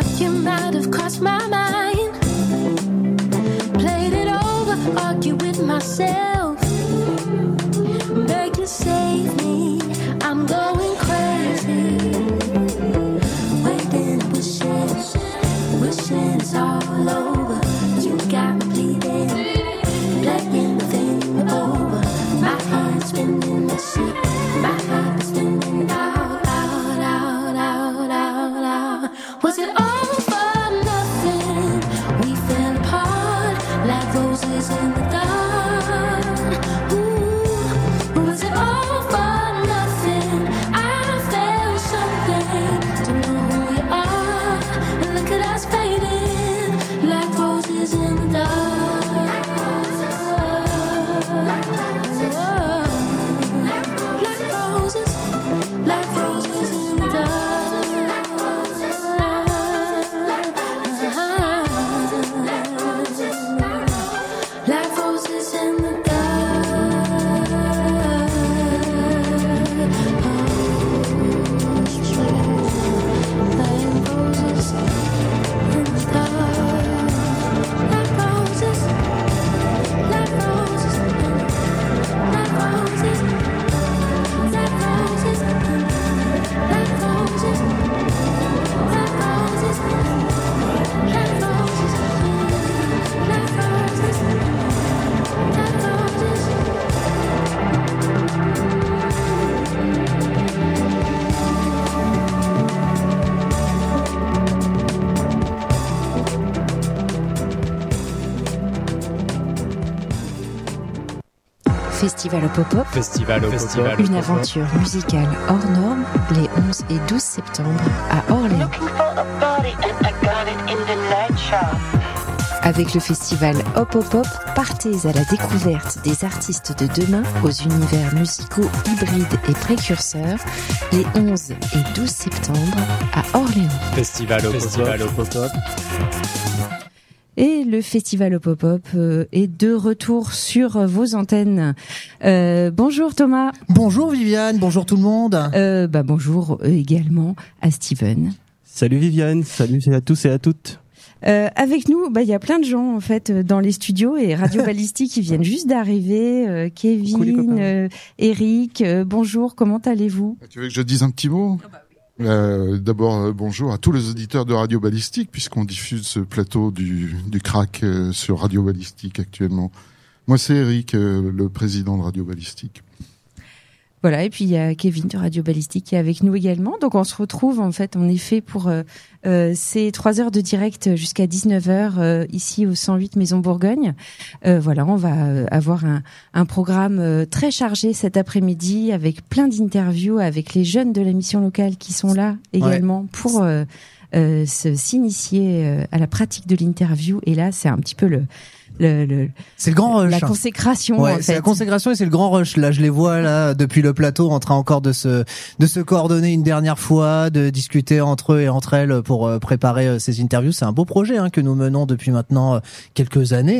thought you might have crossed my mind. Played it over, argued with myself. Beg to save me, I'm going crazy. Waiting, wishing it's all over. You got me bleeding, playing the thing over. My head's spinning, missing, my heart's spinning out, out, out, out, out, out. Was it all for nothing? We fell apart like roses in the dark. Ooh, was it all for nothing? I felt something to know who we are. And look at us fading like roses in the dark. Like roses, like roses, like roses, like roses in the dark. Like roses, like roses in the Festival au Pop-Up. Festival au Pop-Up. Une aventure musicale hors norme les 11 et 12 septembre à Orléans. Avec le festival Hop Hop Hop, partez à la découverte des artistes de demain aux univers musicaux hybrides et précurseurs les 11 et 12 septembre à Orléans. Festival au Pop-Up. Et le festival au Pop-Up est de retour sur vos antennes. Bonjour Thomas. Bonjour Viviane, bonjour tout le monde. Bonjour également à Steven. Salut Viviane, salut à tous et à toutes. Avec nous, il y a plein de gens en fait dans les studios et Radio Ballistique qui viennent juste d'arriver. Kevin, Eric, bonjour, comment allez-vous? Tu veux que je dise un petit mot? D'abord, bonjour à tous les auditeurs de Radio Ballistique, puisqu'on diffuse ce plateau du crack sur Radio Ballistique actuellement. Moi, c'est Eric, le président de Radio Ballistique. Voilà, et puis il y a Kevin de Radio Ballistique qui est avec nous également. Donc on se retrouve en fait en effet pour ces 3 heures de direct jusqu'à 19h ici au 108 Maison Bourgogne. Voilà, on va avoir un programme très chargé cet après-midi avec plein d'interviews avec les jeunes de la mission locale qui sont là également pour s'initier à la pratique de l'interview. Et là, c'est un petit peu c'est le grand rush. La consécration. Ouais, en fait. C'est la consécration et c'est le grand rush. Là, je les vois là depuis le plateau en train encore de se coordonner une dernière fois, de discuter entre eux et entre elles pour préparer ces interviews. C'est un beau projet que nous menons depuis maintenant quelques années.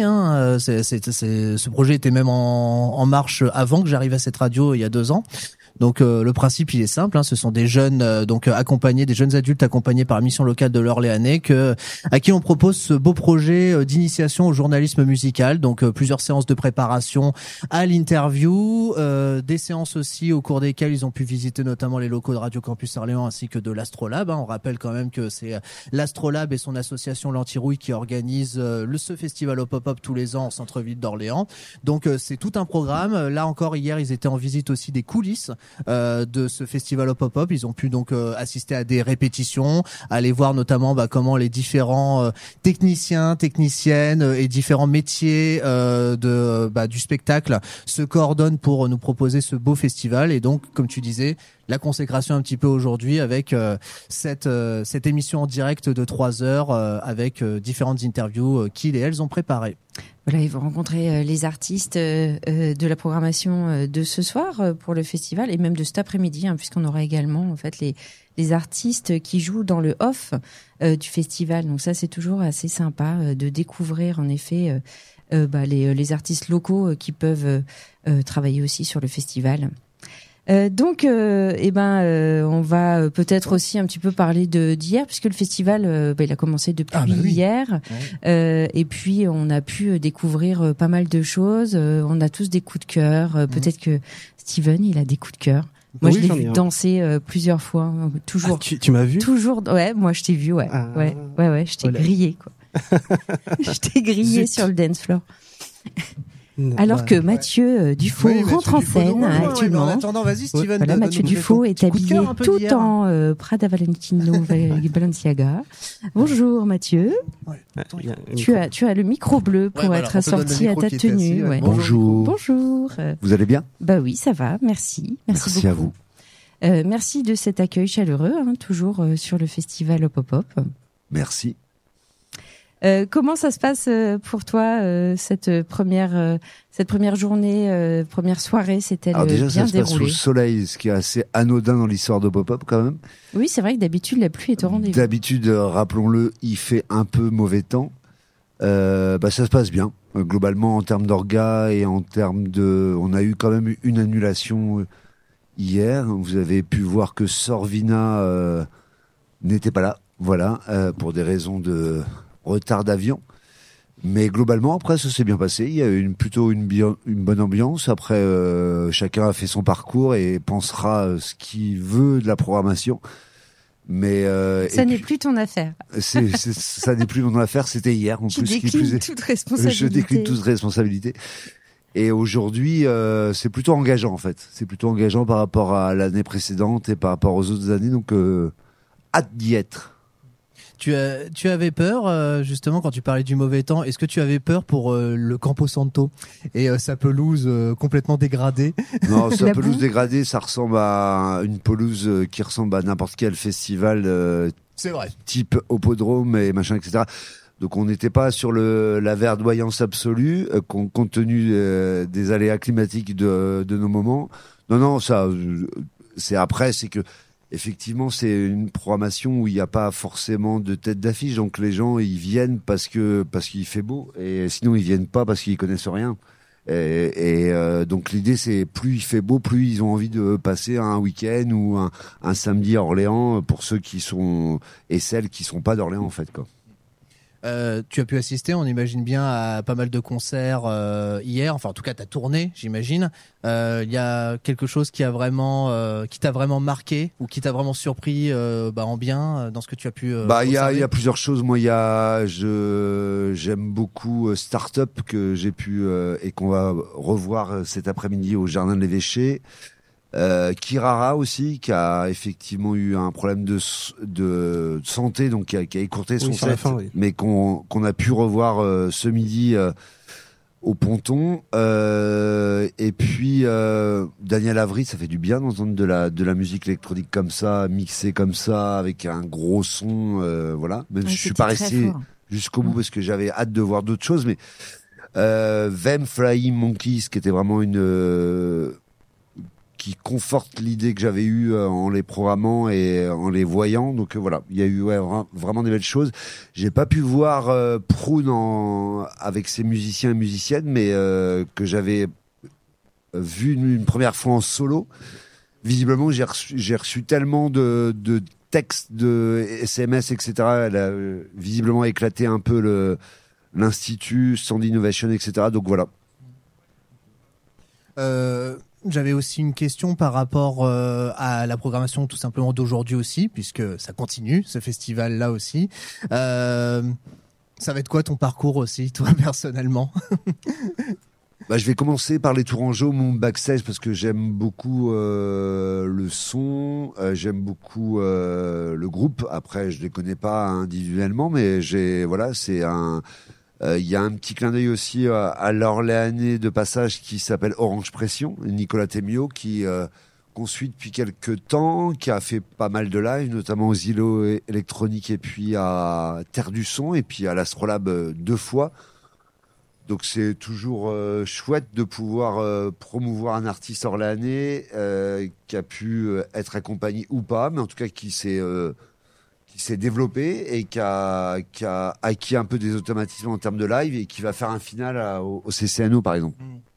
Ce projet était même en marche avant que j'arrive à cette radio il y a 2 ans. Donc le principe il est simple, ce sont des jeunes accompagnés, des jeunes adultes accompagnés par la mission locale de l'Orléanais à qui on propose ce beau projet d'initiation au journalisme musical. Donc plusieurs séances de préparation à l'interview, des séances aussi au cours desquelles ils ont pu visiter notamment les locaux de Radio Campus Orléans ainsi que de l'Astrolabe. On rappelle quand même que c'est l'Astrolabe et son association L'Antirouille qui organisent ce festival au pop-up tous les ans en centre-ville d'Orléans. Donc c'est tout un programme. Là encore hier ils étaient en visite aussi des coulisses de ce festival au pop-up. Ils ont pu donc assister à des répétitions, aller voir notamment comment les différents techniciens, techniciennes et différents métiers du spectacle se coordonnent pour nous proposer ce beau festival. Et donc, comme tu disais, la consécration un petit peu aujourd'hui avec cette émission en direct de 3 heures avec différentes interviews qu'ils et elles ont préparées. Voilà, ils vont rencontrer les artistes de la programmation de ce soir pour le festival et même de cet après-midi, puisqu'on aura également en fait les artistes qui jouent dans le off du festival. Donc ça, c'est toujours assez sympa de découvrir en effet les artistes locaux qui peuvent travailler aussi sur le festival. Donc, on va peut-être aussi un petit peu parler d'hier, puisque le festival, il a commencé depuis hier. Ouais. Et puis, on a pu découvrir pas mal de choses. On a tous des coups de cœur. Peut-être que Steven, il a des coups de cœur. Moi, je l'ai vu danser plusieurs fois, toujours. Ah, tu m'as vu? Toujours. Ouais, moi, je t'ai vu, ouais. Ah. Ouais, je t'ai grillé, quoi. Je t'ai grillé sur le dance floor. Alors que Mathieu Dufaux rentre en scène actuellement. En attendant, vas-y, Steven. Voilà, Mathieu Dufaux est habillé tout en Prada Valentino Balenciaga. Bonjour Mathieu. Tu as le micro bleu pour être assorti à ta tenue. Ouais. Bonjour. Bonjour. Vous allez bien? Bah oui, ça va. Merci. Merci beaucoup. À vous. Merci de cet accueil chaleureux, toujours sur le festival Pop-Up. Merci. Comment ça se passe pour toi cette première journée, première soirée, c'était bien déroulé? Alors déjà, ça se passe sous le soleil, ce qui est assez anodin dans l'histoire de Pop-Up quand même. Oui, c'est vrai que d'habitude la pluie est au rendez-vous. D'habitude, rappelons-le, il fait un peu mauvais temps. Ça se passe bien. Globalement, en termes d'orga et en termes de, on a eu quand même une annulation hier. Vous avez pu voir que Sorvina n'était pas là, voilà, pour des raisons de retard d'avion, mais globalement après ça s'est bien passé. Il y a eu plutôt une bonne ambiance. Après chacun a fait son parcours et pensera ce qu'il veut de la programmation, mais ça n'est plus ton affaire. Ça n'est plus mon affaire. C'était hier en plus. Toute responsabilité. Je décline toute responsabilité. Et aujourd'hui, c'est plutôt engageant en fait. C'est plutôt engageant par rapport à l'année précédente et par rapport aux autres années. Donc hâte d'y être. Tu avais peur, justement, quand tu parlais du mauvais temps. Est-ce que tu avais peur pour le Campo Santo et sa pelouse complètement dégradée? Non, sa pelouse dégradée, ça ressemble à une pelouse qui ressemble à n'importe quel festival. C'est vrai. Type Hippodrome et machin, etc. Donc on n'était pas sur la verdoyance absolue, compte tenu des aléas climatiques de nos moments. Non, ça, c'est après, c'est que effectivement, c'est une programmation où il n'y a pas forcément de tête d'affiche, donc les gens ils viennent parce qu'il fait beau, et sinon ils viennent pas parce qu'ils connaissent rien. Donc l'idée c'est plus il fait beau, plus ils ont envie de passer un week-end ou un samedi à Orléans pour ceux qui sont et celles qui sont pas d'Orléans en fait quoi. Tu as pu assister, on imagine bien, à pas mal de concerts hier. Enfin, en tout cas, t'as tourné, j'imagine. Il y a quelque chose qui t'a vraiment marqué ou qui t'a vraiment surpris, en bien, dans ce que tu as pu. Il y a plusieurs choses. Moi, j'aime beaucoup Startup que j'ai pu et qu'on va revoir cet après-midi au Jardin de l'Évêché. Kirara aussi, qui a effectivement eu un problème de santé, donc qui a écourté son set, mais qu'on a pu revoir ce midi au Ponton. Et puis Daniel Avery, ça fait du bien d'entendre de la musique électronique comme ça, mixée comme ça, avec un gros son, voilà. Même si je suis pas resté jusqu'au bout parce que j'avais hâte de voir d'autres choses, mais Them Flying Monkeys, qui était vraiment qui conforte l'idée que j'avais eue en les programmant et en les voyant. Donc voilà, il y a eu vraiment des belles choses. J'ai pas pu voir Prune avec ses musiciens et musiciennes, mais que j'avais vu une première fois en solo. Visiblement, j'ai reçu tellement de textes, de SMS, etc. Elle a visiblement éclaté un peu l'institut, Sound Innovation, etc. Donc voilà. J'avais aussi une question par rapport à la programmation tout simplement d'aujourd'hui aussi, puisque ça continue, ce festival-là aussi. Ça va être quoi ton parcours aussi, toi, personnellement? Je vais commencer par les Tourangeaux, mon backstage, parce que j'aime beaucoup le son, j'aime beaucoup le groupe. Après, je les connais pas individuellement, mais c'est un... Il y a un petit clin d'œil aussi à l'Orléanais de passage qui s'appelle Orange Pression, Nicolas Temio, qu'on suit depuis quelques temps, qui a fait pas mal de live, notamment aux îlots électroniques et puis à Terre du Son et puis à l'Astrolabe 2 fois. Donc c'est toujours chouette de pouvoir promouvoir un artiste orléanais qui a pu être accompagné ou pas, mais en tout cas qui s'est développé et qui a acquis un peu des automatismes en termes de live et qui va faire un final au CCNO par exemple.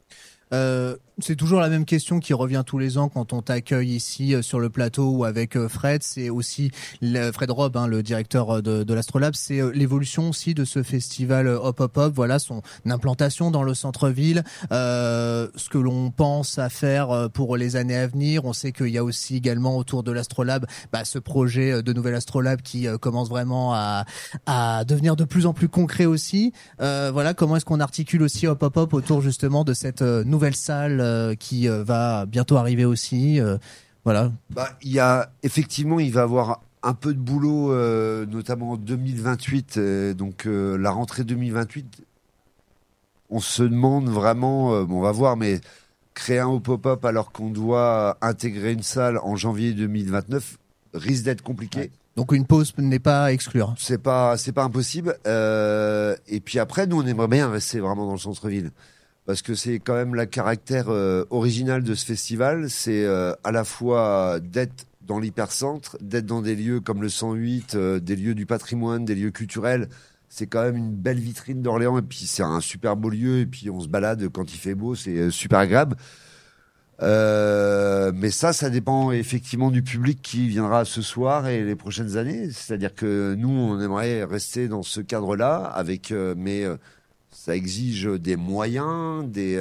C'est toujours la même question qui revient tous les ans quand on t'accueille ici sur le plateau ou avec Fred. C'est aussi Fred Robb, le directeur de l'Astrolabe. C'est l'évolution aussi de ce festival Hop Hop Hop. Voilà son implantation dans le centre-ville, ce que l'on pense à faire pour les années à venir. On sait qu'il y a aussi également autour de l'Astrolabe ce projet de nouvelle Astrolabe qui commence vraiment à devenir de plus en plus concret aussi. Voilà, comment est-ce qu'on articule aussi Hop Hop Hop autour justement de cette nouvelle salle qui va bientôt arriver aussi. Voilà. Il y a effectivement, il va avoir un peu de boulot, notamment en 2028. Donc la rentrée 2028, on se demande vraiment, on va voir, mais créer un pop-up alors qu'on doit intégrer une salle en janvier 2029 risque d'être compliqué. Ouais. Donc une pause n'est pas à exclure. C'est pas impossible. Et puis après, nous on aimerait bien rester vraiment dans le centre-ville. Parce que c'est quand même le caractère original de ce festival, c'est à la fois d'être dans l'hypercentre, d'être dans des lieux comme le 108, des lieux du patrimoine, des lieux culturels. C'est quand même une belle vitrine d'Orléans, et puis c'est un super beau lieu, et puis on se balade quand il fait beau, c'est super agréable. Mais ça dépend effectivement du public qui viendra ce soir et les prochaines années. C'est-à-dire que nous, on aimerait rester dans ce cadre-là, avec ça exige des moyens,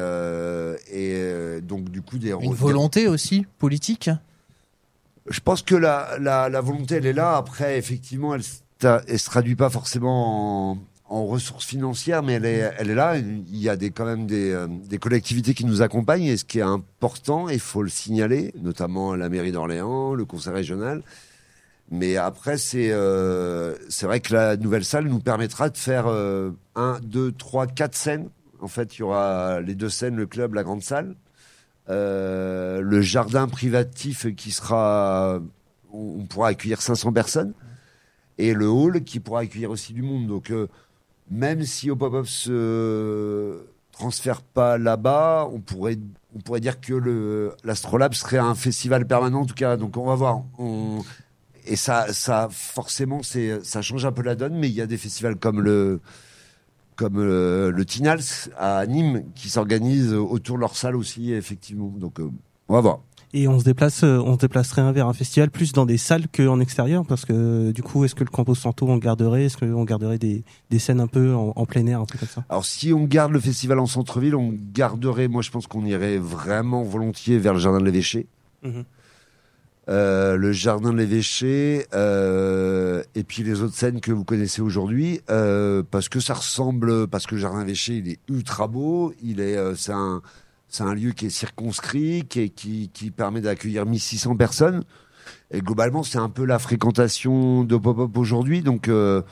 donc du coup une volonté aussi politique. Je pense que la volonté elle est là. Après effectivement elle se traduit pas forcément en ressources financières, mais elle est là. Il y a quand même des collectivités qui nous accompagnent, et ce qui est important, il faut le signaler, notamment la mairie d'Orléans, le conseil régional. Mais après, c'est vrai que la nouvelle salle nous permettra de faire 1, 2, 3, 4 scènes. En fait, il y aura les 2 scènes, le club, la grande salle, le jardin privatif qui sera, on pourra accueillir 500 personnes, et le hall qui pourra accueillir aussi du monde. Donc, même si Hop Hop Hop se transfère pas là-bas, on pourrait dire que l'Astrolabe serait un festival permanent en tout cas. Donc, on va voir. Et ça forcément, ça change un peu la donne, mais il y a des festivals comme le Tinals à Nîmes qui s'organisent autour de leur salle aussi, effectivement. Donc, on va voir. Et on se déplacerait vers un festival plus dans des salles qu'en extérieur, parce que du coup, est-ce que le Campo Santo on garderait, est-ce qu'on garderait des scènes un peu en plein air, un truc comme ça? Alors, si on garde le festival en centre-ville, on garderait, moi je pense qu'on irait vraiment volontiers vers le Jardin de l'Évêché. Mmh. Le Jardin de l'Évêché, et puis les autres scènes que vous connaissez aujourd'hui, parce que le Jardin de l'Évêché, il est ultra beau, c'est un lieu qui est circonscrit, qui permet d'accueillir 1600 personnes, et globalement c'est un peu la fréquentation de Pop-Up aujourd'hui. Donc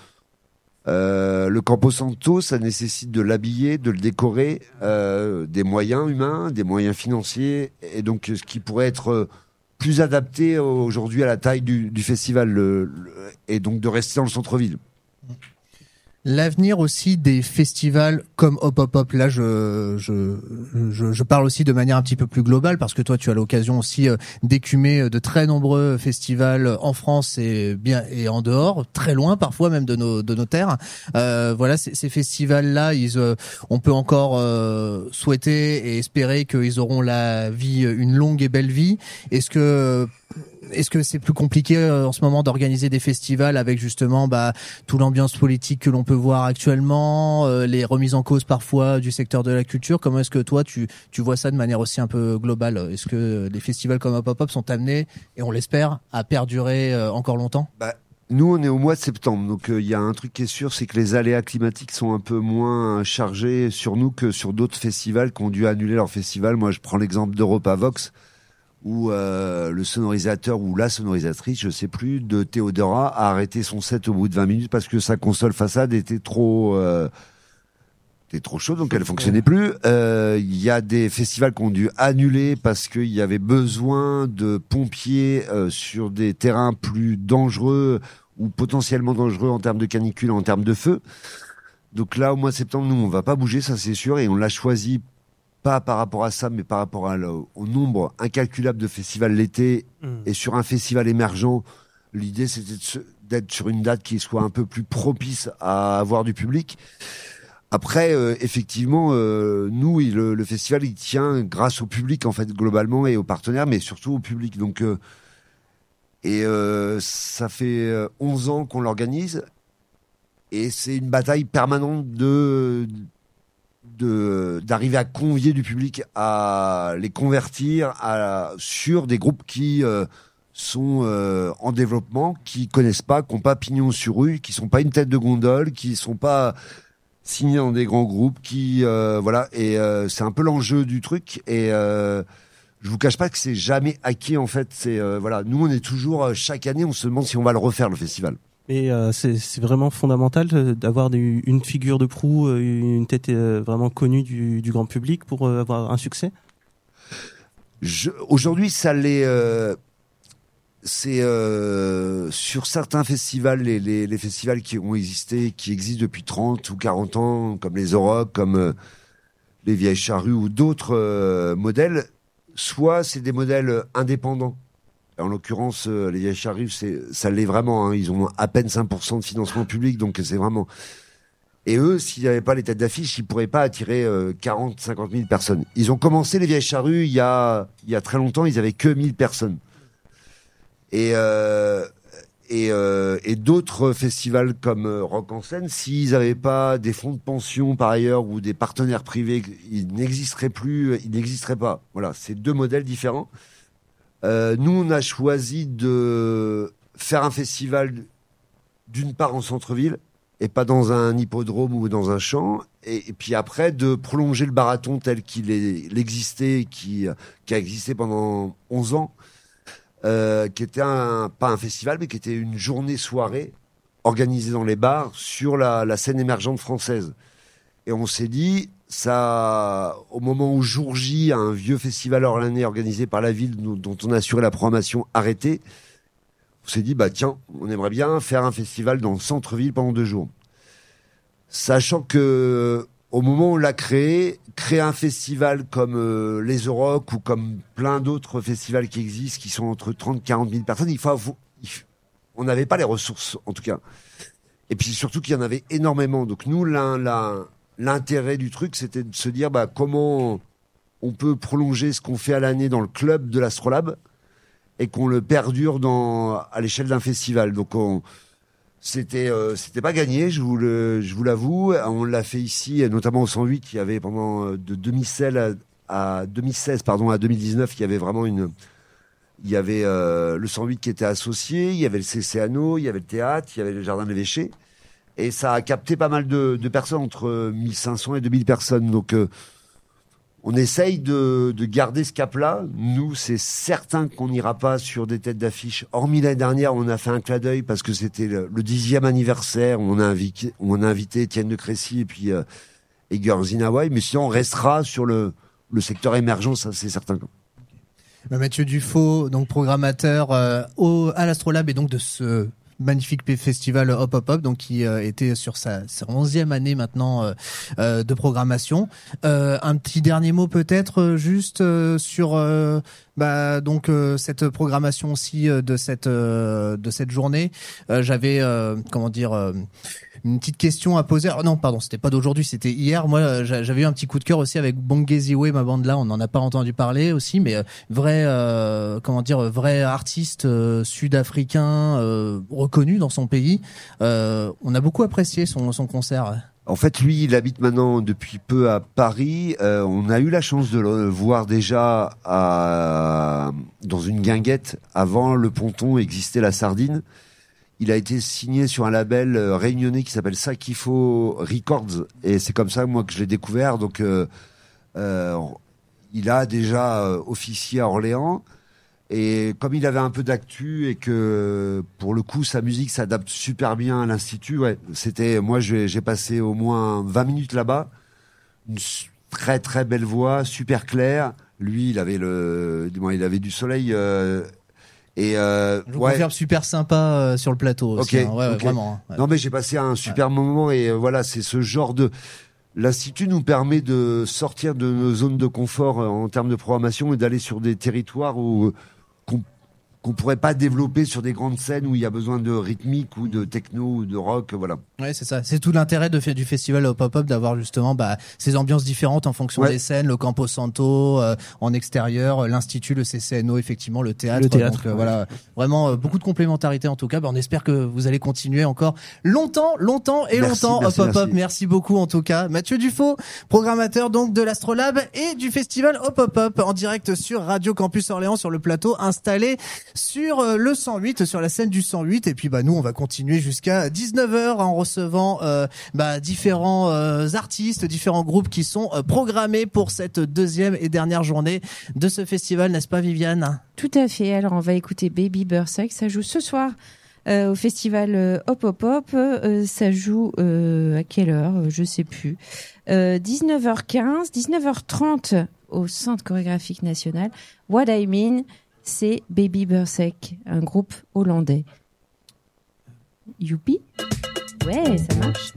le Campo Santo, ça nécessite de l'habiller, de le décorer, des moyens humains, des moyens financiers, et donc ce qui pourrait être plus adapté aujourd'hui à la taille du festival, et donc de rester dans le centre-ville. L'avenir aussi des festivals comme Hop Hop Hop, là je parle aussi de manière un petit peu plus globale, parce que toi tu as l'occasion aussi d'écumer de très nombreux festivals en France et en dehors, très loin parfois même de nos terres. Voilà, ces festivals là, on peut encore souhaiter et espérer qu'ils auront une longue et belle vie. Est-ce que c'est plus compliqué en ce moment d'organiser des festivals avec justement toute l'ambiance politique que l'on peut voir actuellement, les remises en cause parfois du secteur de la culture? Comment est-ce que toi tu vois ça de manière aussi un peu globale? Est-ce que les festivals comme Hop Hop Hop sont amenés, et on l'espère, à perdurer encore longtemps? Nous, on est au mois de septembre, donc il y a un truc qui est sûr, c'est que les aléas climatiques sont un peu moins chargés sur nous que sur d'autres festivals qui ont dû annuler leur festival. Moi, je prends l'exemple d'Europa Vox, où le sonorisateur ou la sonorisatrice, je sais plus, de Théodora a arrêté son set au bout de 20 minutes parce que sa console façade était trop chaude, donc elle fonctionnait plus. Il y a des festivals qui ont dû annuler parce qu'il y avait besoin de pompiers sur des terrains plus dangereux ou potentiellement dangereux en termes de canicule, en termes de feu. Donc là, au mois de septembre, nous, on va pas bouger, ça c'est sûr, et on l'a choisi pas par rapport à ça, mais par rapport au nombre incalculable de festivals l'été. Et sur un festival émergent, l'idée c'était d'être sur une date qui soit un peu plus propice à avoir du public. Après, effectivement, nous, le festival, il tient grâce au public, en fait, globalement, et aux partenaires, mais surtout au public. Donc, ça fait 11 ans qu'on l'organise, et c'est une bataille permanente d'arriver à convier du public, à les convertir sur des groupes qui sont en développement, qui connaissent pas, qui n'ont pas pignon sur rue, qui sont pas une tête de gondole, qui sont pas signés dans des grands groupes, voilà. Et c'est un peu l'enjeu du truc. Et je vous cache pas que c'est jamais acquis, en fait. C'est voilà, nous on est toujours chaque année, on se demande si on va le refaire, le festival. Et c'est vraiment fondamental d'avoir une figure de proue, une tête vraiment connue du grand public pour avoir un succès. Aujourd'hui, ça l'est. C'est sur certains festivals, les festivals qui ont existé, qui existent depuis 30 ou 40 ans, comme les Aurochs, comme les Vieilles Charrues ou d'autres modèles, soit c'est des modèles indépendants. En l'occurrence, les Vieilles Charrues, ça l'est vraiment. Hein. Ils ont à peine 5% de financement public, donc c'est vraiment... Et eux, s'il n'y avait pas les têtes d'affiche, ils pourraient pas attirer 40, 50 000 personnes. Ils ont commencé les Vieilles Charrues il y a très longtemps, ils avaient que 1000 personnes. Et d'autres festivals comme Rock en scène, s'ils n'avaient pas des fonds de pension par ailleurs ou des partenaires privés, ils n'existeraient pas. Voilà, c'est deux modèles différents. Nous, on a choisi de faire un festival d'une part en centre-ville et pas dans un hippodrome ou dans un champ, et puis après de prolonger le marathon tel qu'il existait, qui a existé pendant 11 ans. Qui était pas un festival, mais qui était une journée-soirée organisée dans les bars sur la scène émergente française. Et on s'est dit, ça, au moment où Jour J, un vieux festival orléanais organisé par la ville dont on assurait la programmation, arrêté, on s'est dit, bah tiens, on aimerait bien faire un festival dans le centre-ville pendant 2 jours. Sachant que au moment où on l'a créé un festival comme les Aurochs ou comme plein d'autres festivals qui existent, qui sont entre 30 et 40 000 personnes, on n'avait pas les ressources, en tout cas. Et puis surtout qu'il y en avait énormément. Donc nous, l'intérêt du truc, c'était de se dire comment on peut prolonger ce qu'on fait à l'année dans le club de l'Astrolabe et qu'on le perdure à l'échelle d'un festival. Donc c'était pas gagné, je vous l'avoue. On l'a fait ici, notamment au 108. Il y avait pendant de 2016 à 2019, il y avait vraiment il y avait le 108 qui était associé, il y avait le CCANO, il y avait le théâtre, il y avait le jardin de l'évêché, et ça a capté pas mal de personnes, entre 1500 et 2000 personnes. Donc on essaye de garder ce cap-là. Nous, c'est certain qu'on n'ira pas sur des têtes d'affiche. Hormis l'année dernière, on a fait un clin d'œil parce que c'était le 10e anniversaire. On a invité Étienne de Crécy et puis Girls in Hawaii. Mais sinon, on restera sur le secteur émergent, ça c'est certain. Mathieu Dufaux, donc programmateur à l'Astrolabe, et donc de ce magnifique festival Hop Hop Hop, donc qui était sur sa 11e année maintenant de programmation. Un petit dernier mot peut-être juste sur cette programmation aussi de cette journée. J'avais une petite question à poser. Non, pardon, c'était pas d'aujourd'hui, c'était hier. Moi, j'avais eu un petit coup de cœur aussi avec Bongeziwe, ma bande là. On n'en a pas entendu parler aussi, mais vrai artiste sud-africain reconnu dans son pays. On a beaucoup apprécié son concert. En fait, lui, il habite maintenant depuis peu à Paris. On a eu la chance de le voir déjà dans une guinguette. Avant le ponton existait la Sardine. Il a été signé sur un label réunionnais qui s'appelle Sakifo Records, et c'est comme ça moi que je l'ai découvert. Donc il a déjà officié à Orléans, et comme il avait un peu d'actu et que pour le coup sa musique s'adapte super bien à l'Institut, moi j'ai passé au moins 20 minutes là-bas. Une très très belle voix, super claire. Lui il avait du soleil. Je vous confirme, super sympa sur le plateau aussi. Okay, vraiment. Ouais. Non mais j'ai passé un super moment, et voilà, c'est ce genre de... L'Institut nous permet de sortir de nos zones de confort en termes de programmation et d'aller sur des territoires qu'on pourrait pas développer sur des grandes scènes où il y a besoin de rythmique ou de techno ou de rock, voilà. Ouais, c'est ça. C'est tout l'intérêt du festival Hop Hop Hop, d'avoir justement ces ambiances différentes en fonction des scènes, le Campo Santo en extérieur, l'institut, le CCNO, effectivement le théâtre. Donc voilà, vraiment beaucoup de complémentarité en tout cas. On espère que vous allez continuer encore longtemps Hop Hop Hop. Merci beaucoup en tout cas, Mathieu Dufaux, programmateur donc de l'Astrolabe et du festival Hop Hop Hop en direct sur Radio Campus Orléans, sur le plateau installé sur le 108, sur la scène du 108. Et puis nous on va continuer jusqu'à 19h en recevant différents artistes, différents groupes qui sont programmés pour cette deuxième et dernière journée de ce festival, n'est-ce pas Viviane? Tout à fait. Alors on va écouter Baby Bursac, ça joue ce soir au festival Hop Hop Hop. Ça joue à quelle heure? Je sais plus. 19h15, 19h30 au Centre chorégraphique national. What I Mean, c'est Baby Bursac, un groupe hollandais. Youpi. Ouais, ça marche.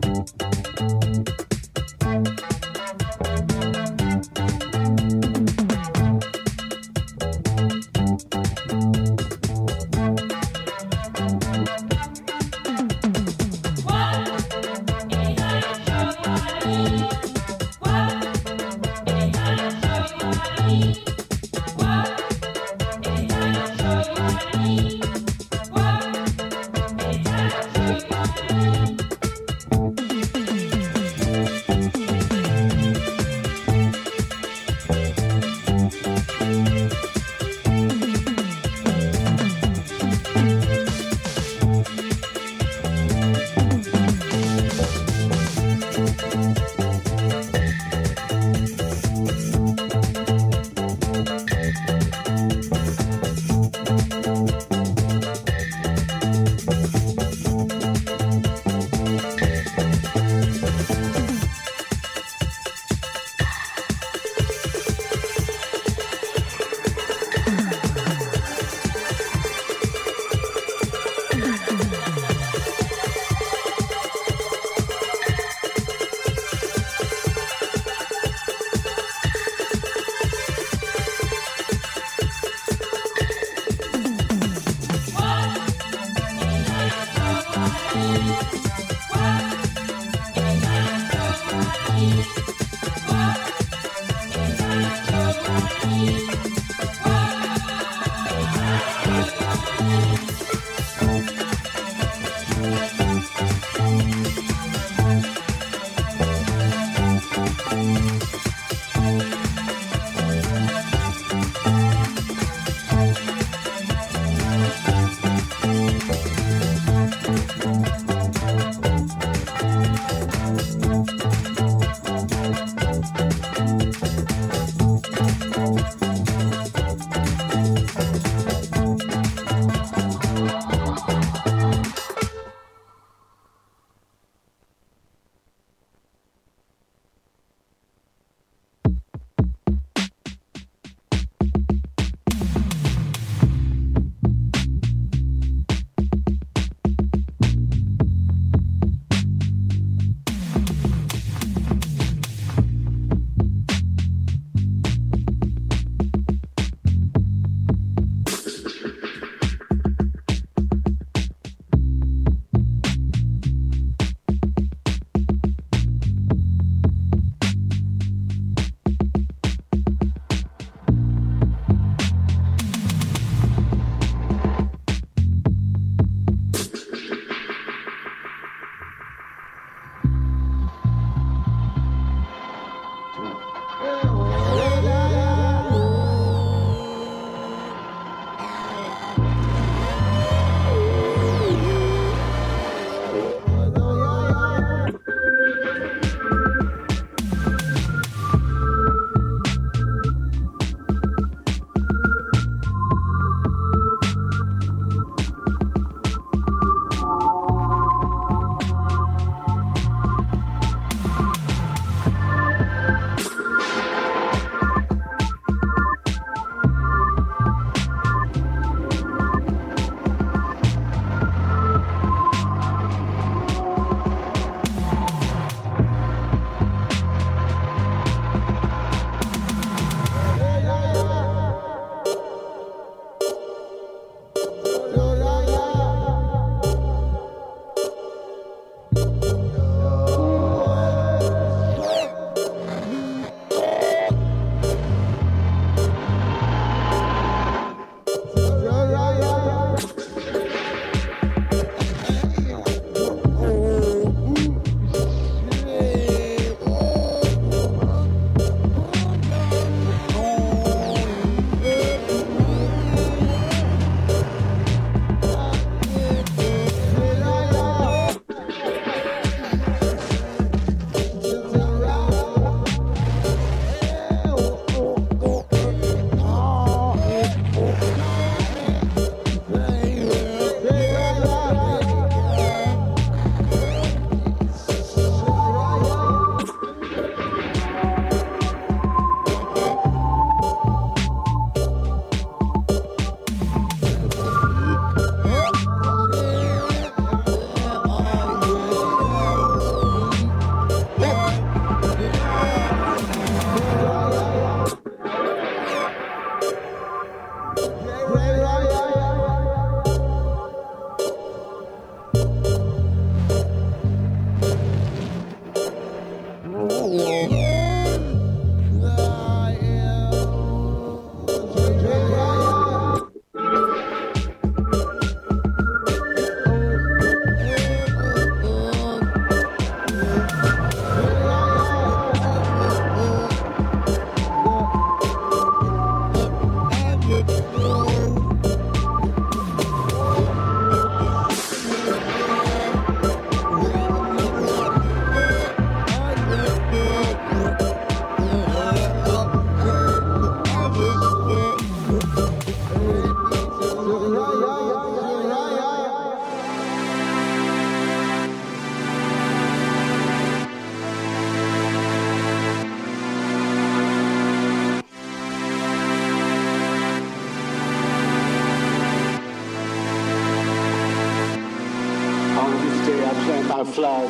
flag.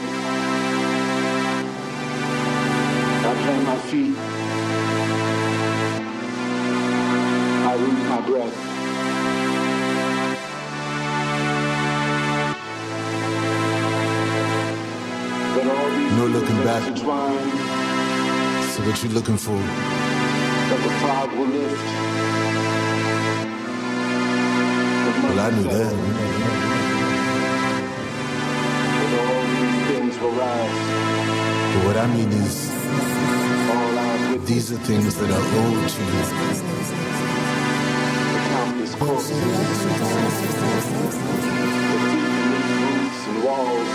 I plant my feet. I root my breath. But all these No looking back. intertwine, So what you looking for? that the fog will lift. Well, I knew that. But all these things will rise. But what I mean is, All eyes with these are things that are owed to you. the countless corpses. The deep beneath roofs and walls.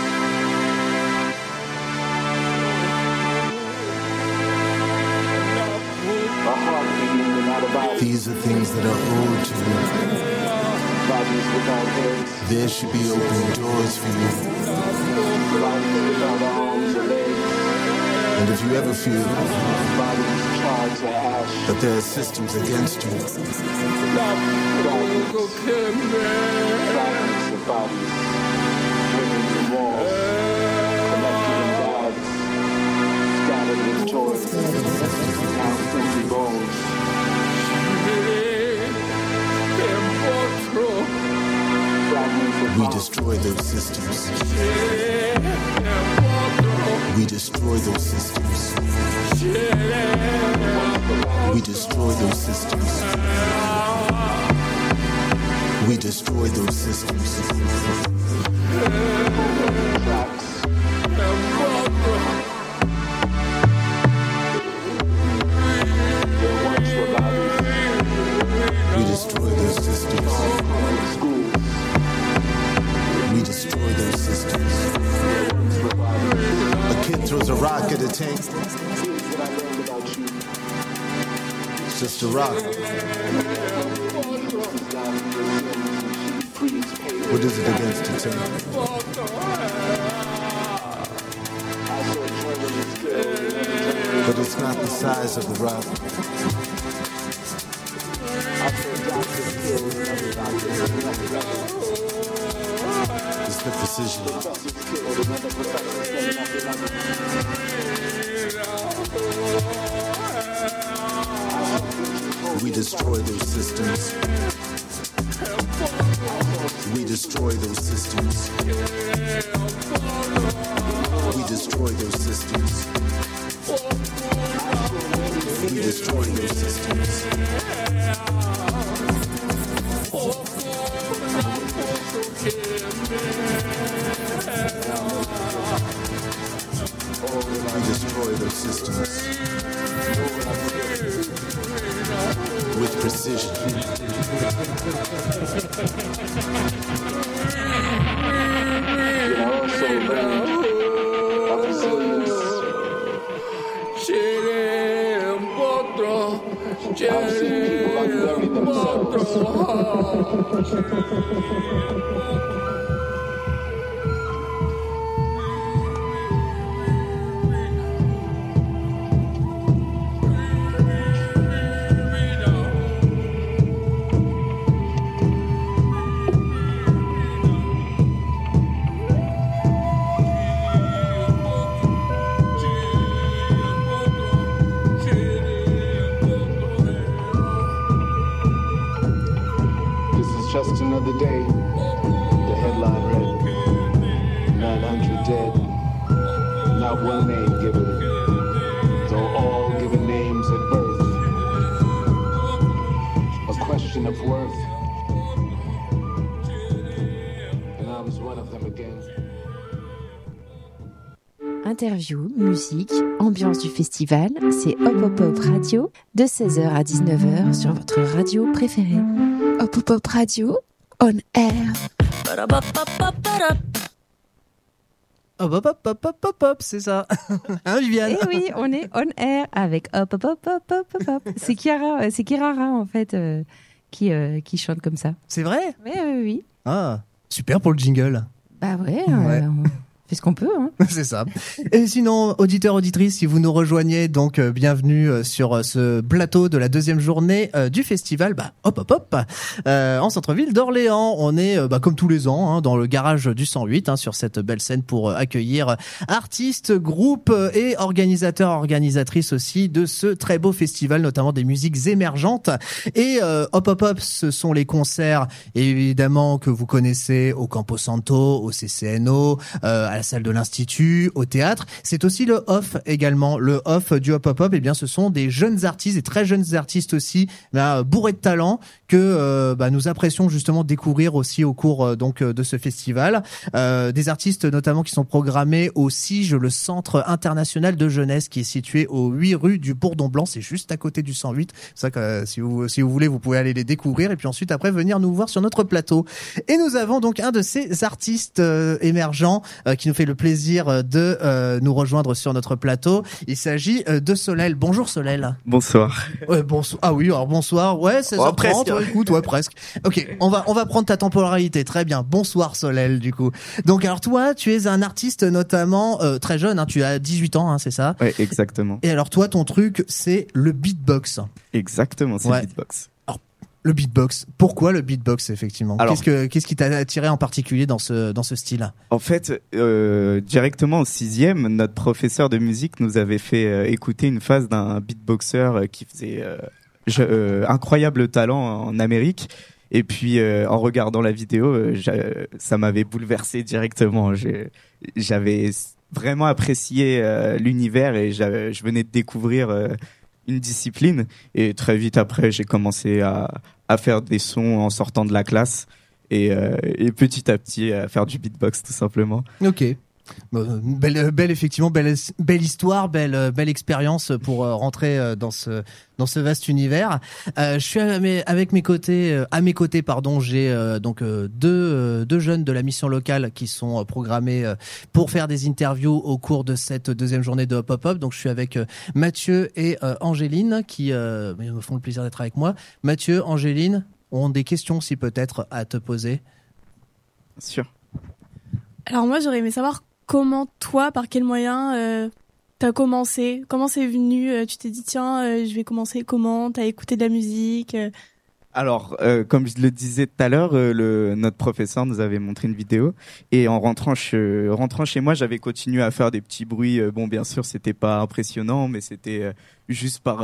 A heart beating without a body. These are things that are owed to you. Bodies without heads. There should be open doors for you. Bodies without arms or legs. And if you ever feel Bodies charred to ash. that there are systems against you, Fragments of bodies. Hanging from walls. Collected in bags. Scattered with toys. Now empty bones. Fragments of we bodies. destroy those systems. We destroy those systems. We destroy those systems. We destroy those systems. Tracks. There once were bodies. We destroy those systems. Schools. We destroy those systems. A kid throws a rock at a tank. Things that I learned about you. It's just a rock. What is it against a tank? But it's not the size of the rock. It's the precision. We destroy those systems. We destroy those systems. We destroy those systems. We destroy those systems. We destroy those systems with precision. You know, also learned of resilience. I've seen people unbury themselves. This is just another day. The headline read, 900 dead, not one name given, though all given names at birth. A question of worth. And I was one of them again. Interview, musique, ambiance du festival, c'est Hop Hop Hop Radio de 16h à 19h sur votre radio préférée. Hop Hop Hop Radio, on air. Hop hop hop hop hop hop hop, c'est ça. Hein, Viviane? Eh oui, on est on air avec Hop Hop Hop Hop Hop Hop Hop. C'est Kirara en fait qui chante comme ça. C'est vrai? Mais oui. Ah, super pour le jingle. Bah ouais. Ouais. fait ce qu'on peut. Hein. C'est ça. Et sinon, auditeurs, auditrices, si vous nous rejoignez, donc bienvenue sur ce plateau de la deuxième journée du festival Hop en centre-ville d'Orléans. On est comme tous les ans dans le garage du 108 sur cette belle scène pour accueillir artistes, groupes et organisateurs, organisatrices aussi de ce très beau festival, notamment des musiques émergentes. Et Hop, ce sont les concerts évidemment que vous connaissez au Campo Santo, au CCNO, à la salle de l'Institut, au théâtre. C'est aussi le off également, le off du Hop. Eh bien, ce sont des jeunes artistes, des très jeunes artistes aussi, bourrés de talent que nous apprécions justement découvrir aussi au cours de ce festival. Des artistes notamment qui sont programmés au CIGE, le Centre international de jeunesse, qui est situé aux 8 rue du Bourdon Blanc. C'est juste à côté du 108. C'est ça que si vous voulez, vous pouvez aller les découvrir et puis ensuite après venir nous voir sur notre plateau. Et nous avons donc un de ces artistes émergents qui nous fait le plaisir de nous rejoindre sur notre plateau. Il s'agit de Solel. Bonjour Solel. Bonsoir. Ouais, bonsoir. Ah oui, alors bonsoir. Ouais, 16h30. Presque. Ouais, écoute, ouais, presque. Ok, on va prendre ta temporalité. Très bien. Bonsoir Solel, du coup. Donc alors toi, tu es un artiste notamment très jeune. Tu as 18 ans, c'est ça? Ouais, exactement. Et alors toi, ton truc, c'est le beatbox. Exactement, c'est le beatbox. Alors, le beatbox. Pourquoi le beatbox, effectivement? Alors, qu'est-ce qui t'a attiré en particulier dans ce style? En fait, directement au 6e, notre professeur de musique nous avait fait écouter une phase d'un beatboxer qui faisait incroyable talent en Amérique. Et puis, en regardant la vidéo, ça m'avait bouleversé directement. J'avais vraiment apprécié l'univers et je venais de découvrir une discipline. Et très vite après, j'ai commencé à faire des sons en sortant de la classe et petit à petit à faire du beatbox tout simplement. Ok. Effectivement, belle histoire, belle expérience pour rentrer dans ce vaste univers. Je suis à mes côtés, j'ai donc deux jeunes de la mission locale qui sont programmés pour faire des interviews au cours de cette deuxième journée de Hop. Donc je suis avec Mathieu et Angéline qui me font le plaisir d'être avec moi. Mathieu, Angéline ont des questions aussi peut-être à te poser. Bien sûr. Alors moi j'aurais aimé savoir comment toi, par quel moyen t'as commencé? Comment c'est venu? Tu t'es dit tiens, je vais commencer comment? T'as écouté de la musique? Alors, comme je le disais tout à l'heure, notre professeur nous avait montré une vidéo et en rentrant chez moi, j'avais continué à faire des petits bruits. Bon, bien sûr, c'était pas impressionnant, mais c'était juste par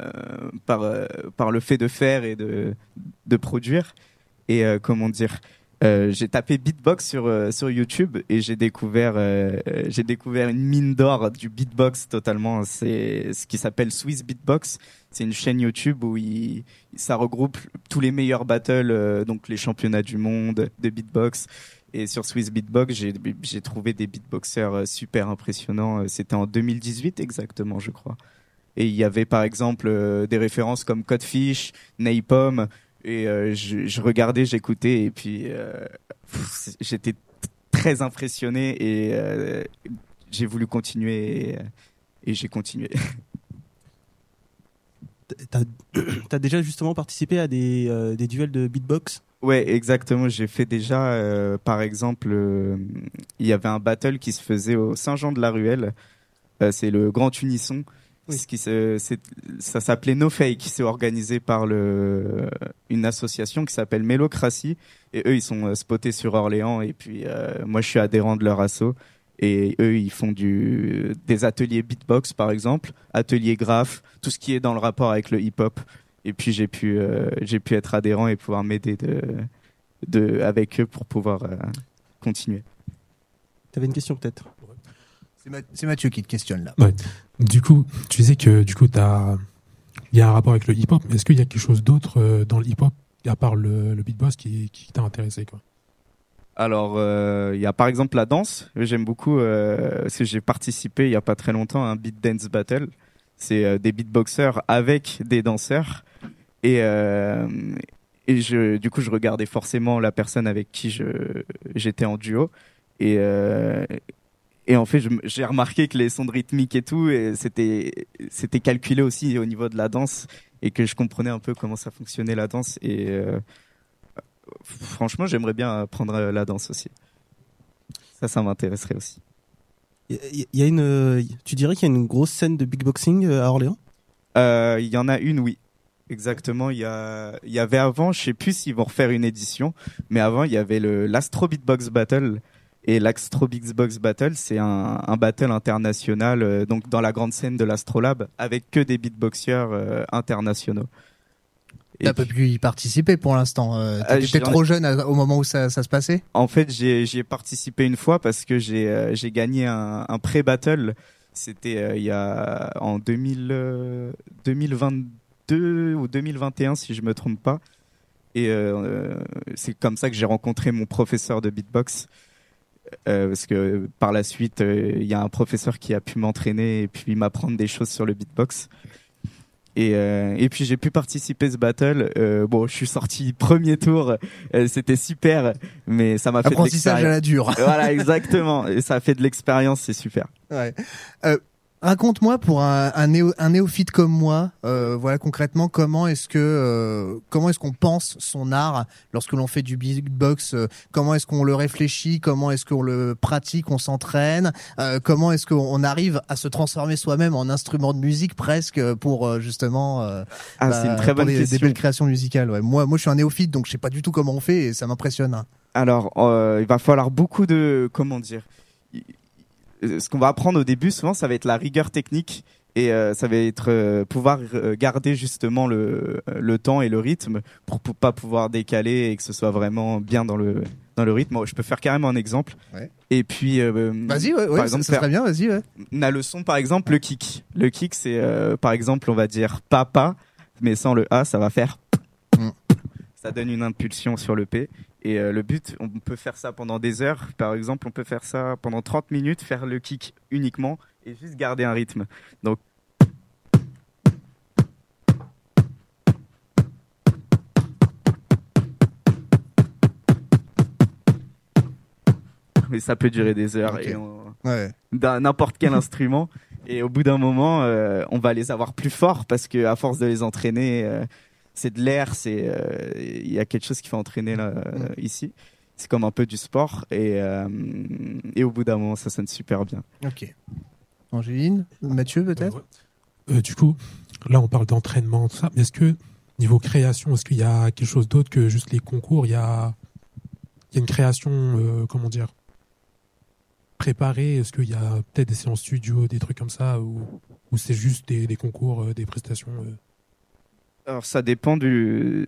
le fait de faire et de produire. Et comment dire? J'ai tapé beatbox sur YouTube et j'ai découvert une mine d'or du beatbox totalement. C'est ce qui s'appelle Swiss Beatbox. C'est une chaîne YouTube où ça regroupe tous les meilleurs battles, donc les championnats du monde de beatbox. Et sur Swiss Beatbox, j'ai trouvé des beatboxers super impressionnants. C'était en 2018 exactement, je crois. Et il y avait par exemple des références comme Codefish, Napalm. Et je regardais, j'écoutais et puis j'étais très impressionné et j'ai voulu continuer et j'ai continué. T'as déjà justement participé à des duels de beatbox? Ouais, exactement. J'ai fait déjà, par exemple, il y avait un battle qui se faisait au Saint-Jean-de-la-Ruelle. C'est le Grand Unisson. Oui. Ça s'appelait No Fake. C'est organisé par une association qui s'appelle Mélocratie. Et eux, ils sont spotés sur Orléans. Et puis, moi, je suis adhérent de leur asso. Et eux, ils font des ateliers beatbox, par exemple, ateliers graphes, tout ce qui est dans le rapport avec le hip-hop. Et puis, j'ai pu être adhérent et pouvoir m'aider avec eux pour pouvoir continuer. T'avais une question, peut-être? C'est Mathieu qui te questionne, là. Ouais. Du coup, tu disais que il y a un rapport avec le hip-hop. Est-ce qu'il y a quelque chose d'autre dans le hip-hop, à part le beatbox, qui t'a intéressé, quoi? Alors, il y a par exemple la danse. J'aime beaucoup, parce que j'ai participé il y a pas très longtemps à un beat dance battle. C'est des beatboxers avec des danseurs. Et du coup, je regardais forcément la personne avec qui j'étais en duo. Et en fait, j'ai remarqué que les sons de rythmique et tout, et c'était calculé aussi au niveau de la danse, et que je comprenais un peu comment ça fonctionnait la danse. Et franchement, j'aimerais bien apprendre la danse aussi. Ça m'intéresserait aussi. y a tu dirais qu'il y a une grosse scène de beatboxing à Orléans? Il y en a une, oui. Exactement. Il y avait avant, je sais plus s'ils vont refaire une édition, mais avant il y avait l'Astro Beatbox Battle. Et l'Astro Beatbox Battle, c'est un battle international, donc dans la grande scène de l'Astrolabe, avec que des beatboxers internationaux. T'as pas pu y participer pour l'instant. T'étais trop jeune au moment où ça se passait. En fait, j'y ai participé une fois parce que j'ai gagné un pré-battle. C'était il y a en 2022 ou 2021 si je me trompe pas. Et c'est comme ça que j'ai rencontré mon professeur de beatbox. Parce que par la suite, il y a un professeur qui a pu m'entraîner et puis m'apprendre des choses sur le beatbox. Et puis j'ai pu participer à ce battle. Bon, je suis sorti premier tour, c'était super, mais ça m'a fait de apprentissage à la dure. Voilà, exactement. Et ça a fait de l'expérience, c'est super. Ouais. Raconte-moi pour un néophyte comme moi, voilà concrètement comment est-ce qu'on pense son art lorsque l'on fait du beatbox, comment est-ce qu'on le réfléchit, comment est-ce qu'on le pratique, on s'entraîne, comment est-ce qu'on arrive à se transformer soi-même en instrument de musique presque pour justement c'est une très bonne question. Des belles créations musicales. Ouais. Moi je suis un néophyte donc je sais pas du tout comment on fait et ça m'impressionne. Alors il va falloir beaucoup de ce qu'on va apprendre au début, souvent, ça va être la rigueur technique et ça va être pouvoir garder justement le temps et le rythme pour pas pouvoir décaler et que ce soit vraiment bien dans le rythme. Je peux faire carrément un exemple. Ouais. Et puis, vas-y, ouais, par exemple, ça serait bien, vas-y. Ouais. La leçon, par exemple, le kick. Le kick, c'est par exemple, on va dire papa, mais sans le A, ça va faire. Ça donne une impulsion sur le P. Et le but, on peut faire ça pendant des heures. Par exemple, on peut faire ça pendant 30 minutes, faire le kick uniquement et juste garder un rythme. Donc, mais ça peut durer des heures okay. Et dans n'importe quel instrument. Et au bout d'un moment, on va les avoir plus forts parce que à force de les entraîner. C'est de l'air, il y a quelque chose qui fait entraîner là, ici. C'est comme un peu du sport et au bout d'un moment, ça sonne super bien. Ok. Angéline, Mathieu peut-être. Du coup, là on parle d'entraînement, tout ça. Mais est-ce que niveau création, est-ce qu'il y a quelque chose d'autre que juste les concours? Il y a une création, préparée. Est-ce qu'il y a peut-être des séances studio, des trucs comme ça, ou c'est juste des concours, des prestations? Alors ça dépend de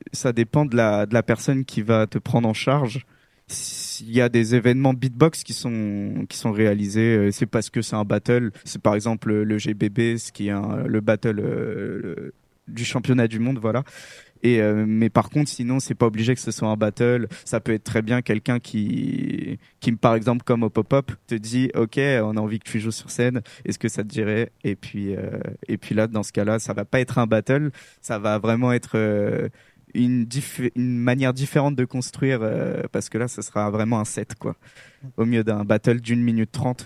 la personne qui va te prendre en charge. Il y a des événements beatbox qui sont réalisés, c'est parce que c'est un battle. C'est par exemple le GBB, ce qui est le battle du championnat du monde, voilà. Mais par contre, sinon, c'est pas obligé que ce soit un battle. Ça peut être très bien quelqu'un qui par exemple, comme au pop-up, te dit, OK, on a envie que tu joues sur scène. Est-ce que ça te dirait? Et puis là, dans ce cas-là, ça va pas être un battle. Ça va vraiment être une manière différente de construire, parce que là, ce sera vraiment un set, quoi. Au mieux d'un battle d'1 minute 30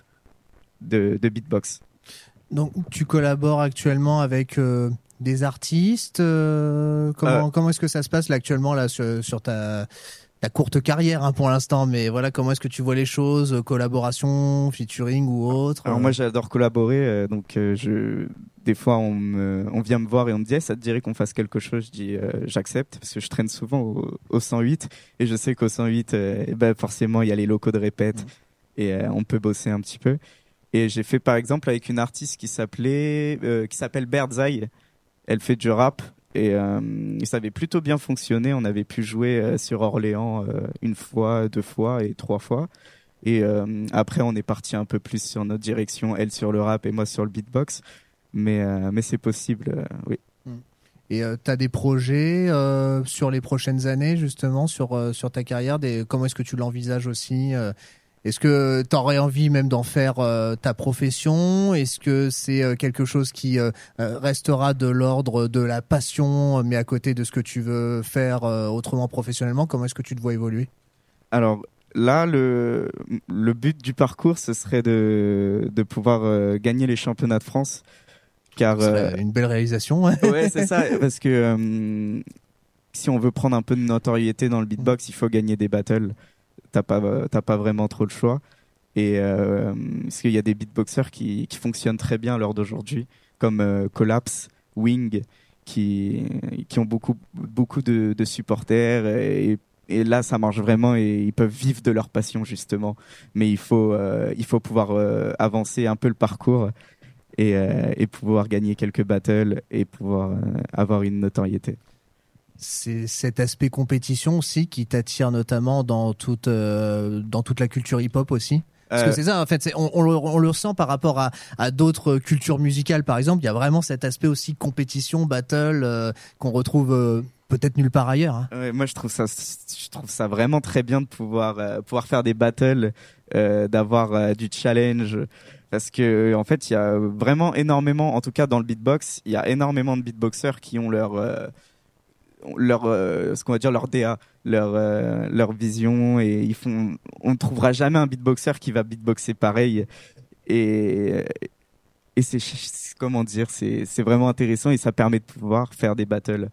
de beatbox. Donc, tu collabores actuellement avec des artistes, comment est-ce que ça se passe là actuellement là sur ta courte carrière hein, pour l'instant, mais voilà, comment est-ce que tu vois les choses, collaboration, featuring ou autre? Alors moi j'adore collaborer, donc des fois on vient me voir et on me dit ça te dirait qu'on fasse quelque chose, je dis j'accepte parce que je traîne souvent au 108 et je sais qu'au 108 forcément il y a les locaux de répète et on peut bosser un petit peu. Et j'ai fait par exemple avec une artiste qui s'appelle Birdseye. Elle fait du rap et ça avait plutôt bien fonctionné. On avait pu jouer sur Orléans une fois, 2 fois et 3 fois. Et après, on est parti un peu plus sur notre direction, elle sur le rap et moi sur le beatbox. Mais c'est possible, oui. Et tu as des projets sur les prochaines années, justement, sur ta carrière. Comment est-ce que tu l'envisages aussi Est-ce que tu aurais envie même d'en faire ta profession? Est-ce que c'est quelque chose qui restera de l'ordre de la passion, mais à côté de ce que tu veux faire autrement professionnellement? Comment est-ce que tu te vois évoluer? Alors là, le but du parcours, ce serait de pouvoir gagner les championnats de France. Car une belle réalisation. Ouais, c'est ça, parce que si on veut prendre un peu de notoriété dans le beatbox, il faut gagner des battles. T'as pas vraiment trop le choix. Et parce qu'il y a des beatboxers qui fonctionnent très bien à l'heure d'aujourd'hui, comme Collapse, Wing, qui ont beaucoup de supporters et là ça marche vraiment et ils peuvent vivre de leur passion justement. Mais il faut pouvoir avancer un peu le parcours et pouvoir gagner quelques battles et pouvoir avoir une notoriété. C'est cet aspect compétition aussi qui t'attire notamment dans toute la culture hip-hop aussi. Parce que c'est ça, en fait, on le ressent par rapport à d'autres cultures musicales, par exemple. Il y a vraiment cet aspect aussi compétition, battle, qu'on retrouve peut-être nulle part ailleurs. Hein. Ouais, moi, je trouve ça vraiment très bien de pouvoir faire des battles, d'avoir du challenge. Parce que en fait, il y a vraiment énormément, en tout cas dans le beatbox, il y a énormément de beatboxers qui ont leur ce qu'on va dire leur DA, leur vision, et on ne trouvera jamais un beatboxer qui va beatboxer pareil, et c'est comment dire, c'est vraiment intéressant et ça permet de pouvoir faire des battles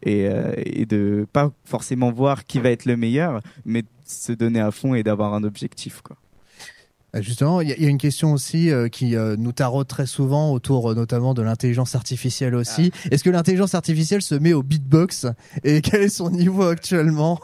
et de pas forcément voir qui va être le meilleur, mais de se donner à fond et d'avoir un objectif, quoi. Justement, il y a une question aussi qui nous taraude très souvent autour notamment de l'intelligence artificielle aussi. Est-ce que l'intelligence artificielle se met au beatbox et quel est son niveau actuellement?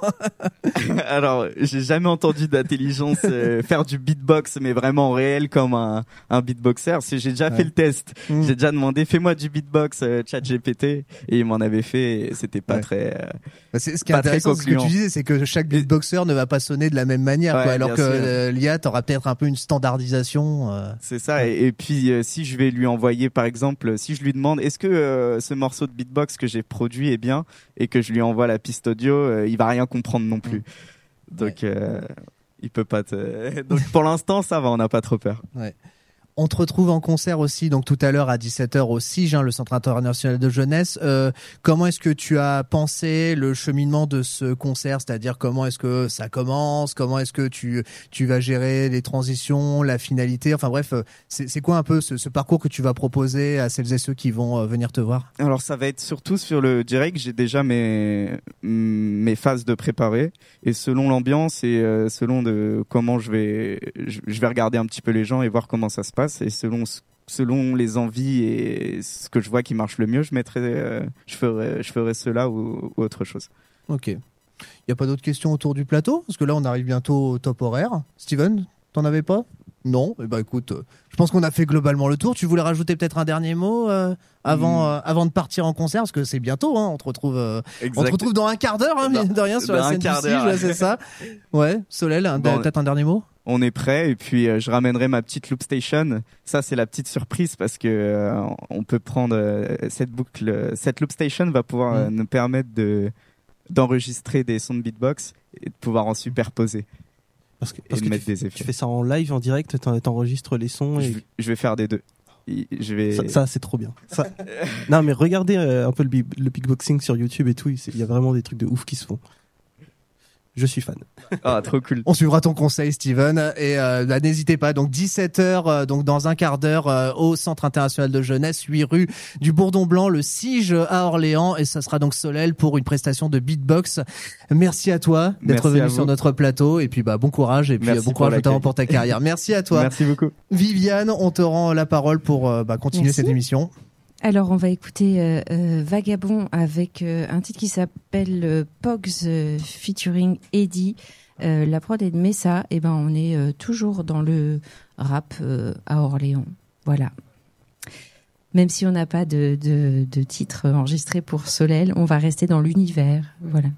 Alors, j'ai jamais entendu d'intelligence faire du beatbox, mais vraiment réel comme un beatboxer. J'ai déjà fait le test. J'ai déjà demandé fais-moi du beatbox ChatGPT et il m'en avait fait. Et c'était pas très. C'est ce qui est intéressant. Ce que tu disais, c'est que chaque beatboxer ne va pas sonner de la même manière, quoi, alors que l'IA t'aura peut-être un peu une standardisation. C'est ça. Et puis si je vais lui envoyer, par exemple, si je lui demande est-ce que ce morceau de beatbox que j'ai produit est bien et que je lui envoie la piste audio, il va rien comprendre non plus. Donc il peut pas donc pour l'instant ça va, on n'a pas trop peur. Ouais. On te retrouve en concert aussi, donc tout à l'heure à 17h au CIGE, le Centre international de jeunesse. Comment est-ce que tu as pensé le cheminement de ce concert? C'est-à-dire comment est-ce que ça commence? Comment est-ce que tu vas gérer les transitions, la finalité? Enfin bref, c'est quoi un peu ce parcours que tu vas proposer à celles et ceux qui vont venir te voir? Alors ça va être surtout sur le direct. J'ai déjà mes phases de préparer et selon l'ambiance et selon comment je vais regarder un petit peu les gens et voir comment ça se passe. Et selon les envies et ce que je vois qui marche le mieux, je ferai cela ou autre chose. Ok. Il n'y a pas d'autres questions autour du plateau? Parce que là, on arrive bientôt au top horaire. Steven, t'en avais pas? Non? Eh ben, écoute, je pense qu'on a fait globalement le tour. Tu voulais rajouter peut-être un dernier mot avant de partir en concert? Parce que c'est bientôt, hein. On te retrouve dans un quart d'heure, hein, mine de rien, sur la scène du CIGE, c'est ça? Ouais. Solène, peut-être un dernier mot? On est prêt et puis je ramènerai ma petite loop station. Ça c'est la petite surprise parce que on peut prendre cette boucle. Cette loop station va pouvoir nous permettre d'enregistrer des sons de beatbox et de pouvoir en superposer. Parce que mettre des effets. Tu fais ça en live, en direct, t'enregistres les sons. Je vais faire des deux. Ça c'est trop bien. Non mais regardez un peu le beatboxing sur YouTube et tout. Il y a vraiment des trucs de ouf qui se font. Je suis fan. Ah, trop cool. On suivra ton conseil, Steven. Et n'hésitez pas. Donc 17h, donc dans un quart d'heure, au Centre international de jeunesse, 8 rue du Bourdon Blanc, le CIGE à Orléans. Et ça sera donc Solène pour une prestation de beatbox. Merci à toi d'être venu sur notre plateau. Et puis bon courage. Et puis bon courage notamment pour ta carrière. Merci à toi. Merci beaucoup. Viviane, on te rend la parole pour continuer cette émission. Alors, on va écouter Vagabond avec un titre qui s'appelle Pogs featuring Eddie. La prod est de Messa. Et on est toujours dans le rap à Orléans. Voilà. Même si on n'a pas de titre enregistré pour Solène, on va rester dans l'univers. Voilà.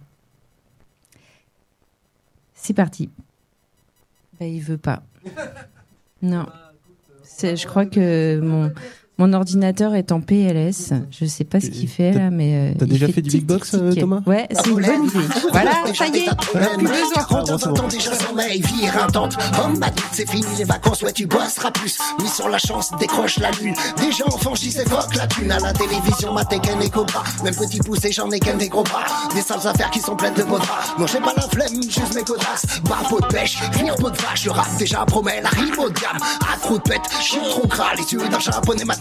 C'est parti. Il veut pas. Non. Je crois que mon ordinateur est en PLS. Je sais pas ce qu'il fait là, mais. T'as déjà fait du beatbox, Thomas? Ouais, c'est une bonne idée. Voilà, ça y est, plus besoin. T'entends déjà sommeil, vie éreintante. Homme adulte, c'est fini les vacances, ouais, tu bosseras plus. Mis sur la chance, décroche la lune. Déjà enfant, je disais fuck la thune. À la télévision, ma Tekken et Cobra. Même petit poussé, j'en ai qu'un des gros bras. Des sales affaires qui sont pleines de beaux draps. Non, j'ai pas la flemme, juste mes codax. Bar, pot de pêche, finir pot de vache. Le rap déjà promet la rime haut de gamme. À trop de pète, chien trop gras. Les yeux d'un japonais, maintenant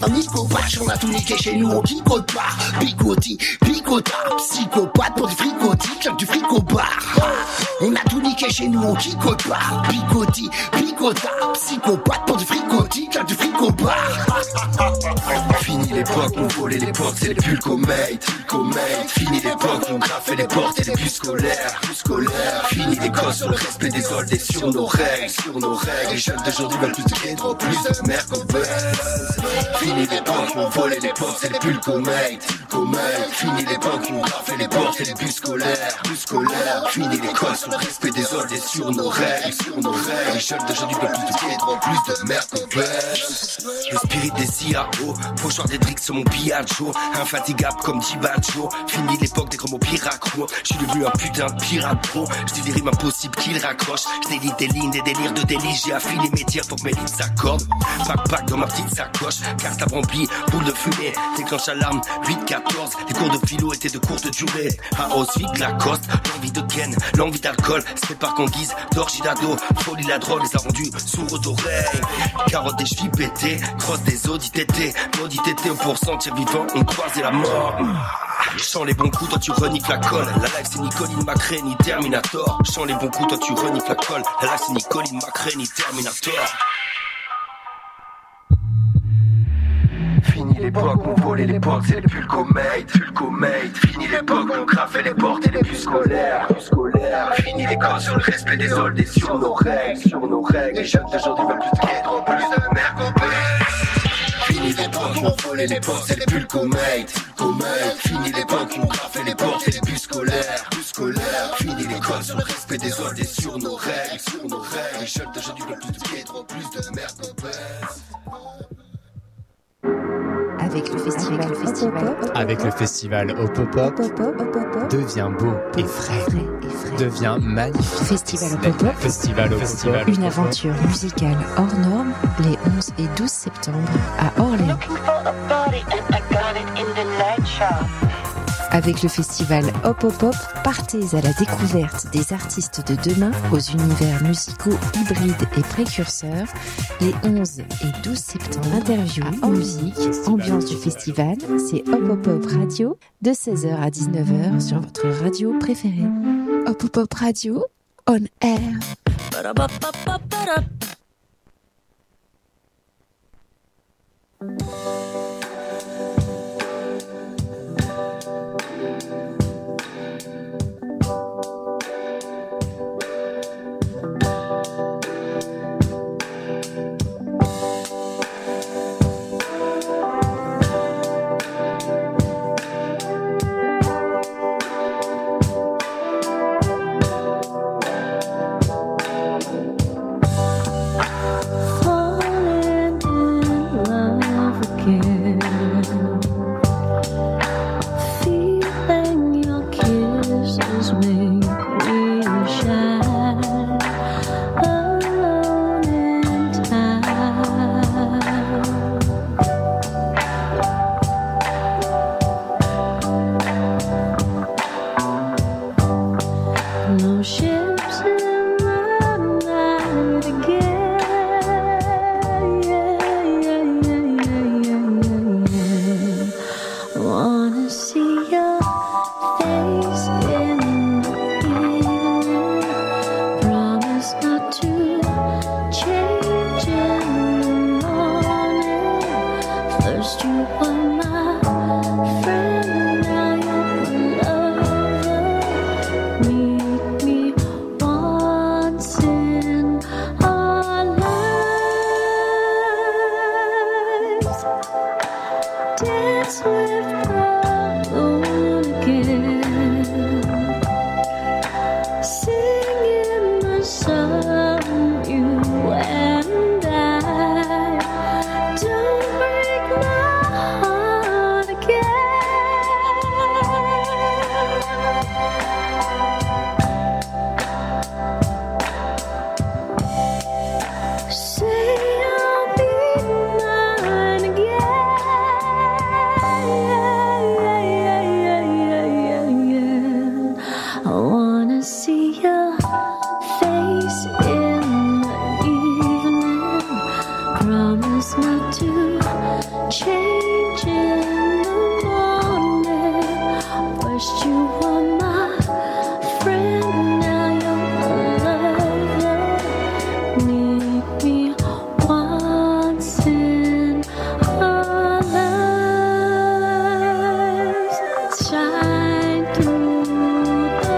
Nico Vache, on a tout niqué chez nous, on picote pas. Picoti, picotard, psychopathe pour du fricoti, claque du fric au bar. On a tout niqué chez nous, on picote pas. Picoti, picotard, psychopathe pour du fricoti, claque du fric au bar. Fini l'époque, on volait les portes, c'est les pulcomates. Fini l'époque, on graffait les portes et les bus scolaires. Fini l'école sur le respect des soldes et sur nos règles. Les jeunes d'aujourd'hui veulent plus de guédres, plus de merde qu'on veut. Fini l'époque, on volait les portes, c'est les pulcomates. Fini l'époque, on graffait les portes et les bus scolaires. Fini l'école sur le respect des soldes et sur nos règles. Les jeunes d'aujourd'hui veulent plus de guédres, plus de merde qu'on veut. Le spirit des CAO, pochoir des tricks sur mon piaggio, infatigable comme Dibaggio. Fini l'époque des gros mots piracro. Je suis devenu un putain de pirate pro. Je dis des rimes impossibles qu'il raccroche. Je délite des lignes, des délires de délit. J'ai affilé mes tirs pour que mes lignes s'accordent. Pack dans ma petite sacoche, cartable remplie, boule de fumée. Déclenche alarme, 8-14. Les cours de philo étaient de courte durée. À Auschwitz, Lacoste, l'envie de Ken, l'envie d'alcool. C'est par qu'on guise d'orgie d'ado. Folie la drogue les a rendus sourds d'oreilles. Carotte des chevilles pétées, crosse des audits tétés. Maudit tété pour sentir vivant, on croisait la mort. Chant les bons coups, toi tu renifles la colle. La life c'est ni Colin McRae ni Terminator. Chant les bons coups, toi tu renifles la colle. La life c'est ni Colin McRae ni Terminator. Fini l'époque, on volait les portes, c'est les pulcomates. Fini l'époque, on graffait les portes et les bus scolaires. Fini l'école sur le respect des soldes et sur nos règles. Les jeunes d'aujourd'hui veulent plus de guédres, plus de merde qu'on peut. Fini l'époque, on volait les portes, c'est les pulcomates. Fini l'époque, on graffait les portes et les bus scolaires. Fini l'école sur le respect des soldes et sur nos règles. Les jeunes d'aujourd'hui veulent plus de guédres, plus de merde qu'on peut. Avec le festival Opopop, devient beau et frais, devient magnifique. Festival Opopop, une aventure musicale hors norme, les 11 et 12 septembre à Orléans. Avec le festival Opopop, partez à la découverte des artistes de demain aux univers musicaux hybrides et précurseurs. Les 11 et 12 septembre, interviews, musique, ambiance du festival, c'est Opopop Radio de 16h à 19h sur votre radio préférée. Opopop Radio, on air. Promise not to changing the morning. First you were my friend, now you're my lover. Meet me once in our lives. Shine through the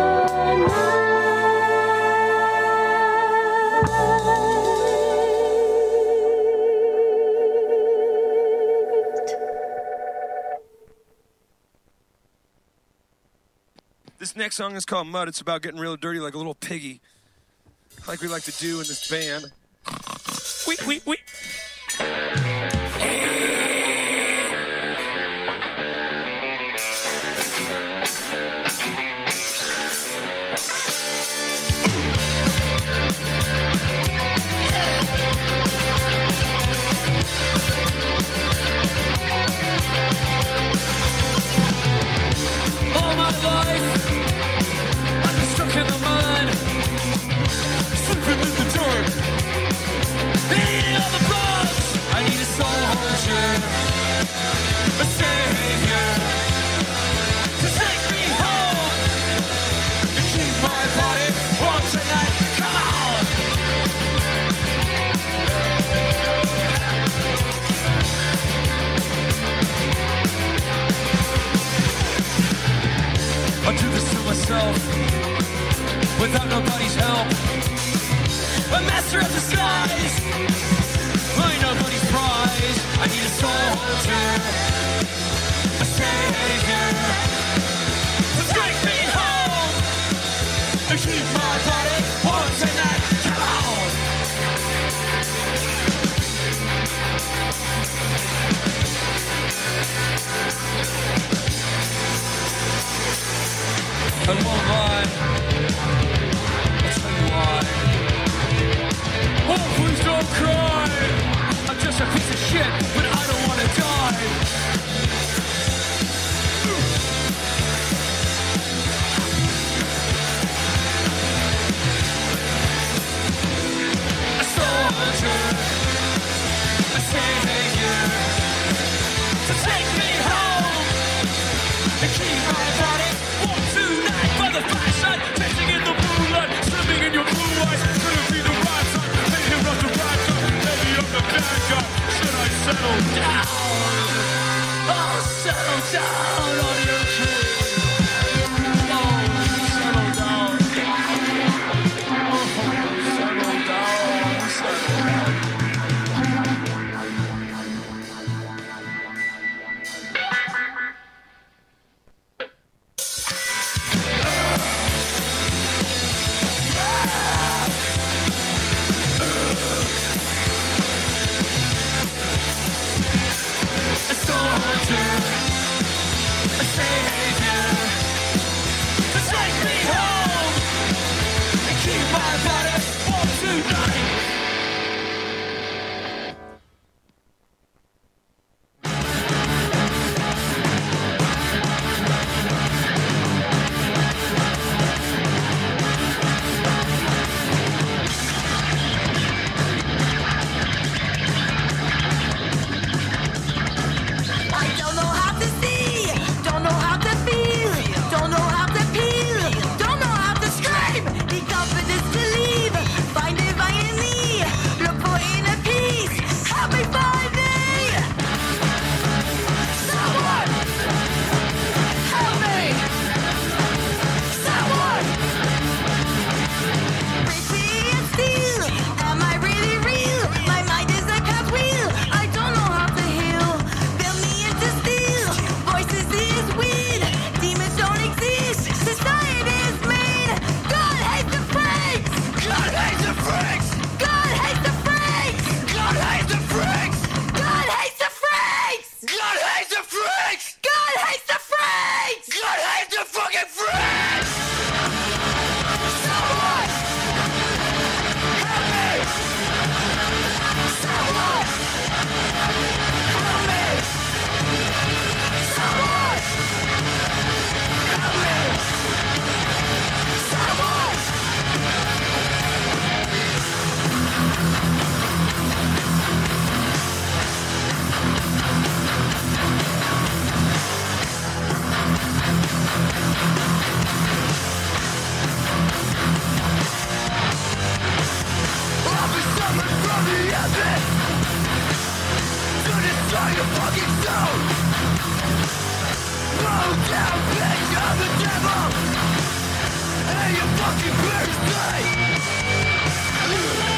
This next song is called Mud. It's about getting real dirty like a little piggy, like we like to do in this band. Wee. All my life, I've been stuck in the mud, sleeping in the dirt, eating all the bugs. I need a soldier, a savior, to take me home, to keep my body warm tonight. Come on! I do this to myself, without nobody's help. A master of the skies, I ain't nobody's prize. I need a soldier, a savior, to take me home, to keep my body warm tonight. Come on! And won't lie, I'll tell you why. Oh, please don't cry. I'm just a piece of shit, but I don't want to die. A soldier, a savior, to take me home and keep my body warm tonight. By the fireside, dancing in the moonlight, swimming in your blue eyes. Could it be the right time? Maybe I'm the right guy. Maybe I'm the bad guy. Should I settle down? Oh, settle down on your tree. Oh, settle down. Oh, settle down. Settle down. A soldier, a savior. destroy your fucking soul. Blow down pigs of the devil and your fucking birthday.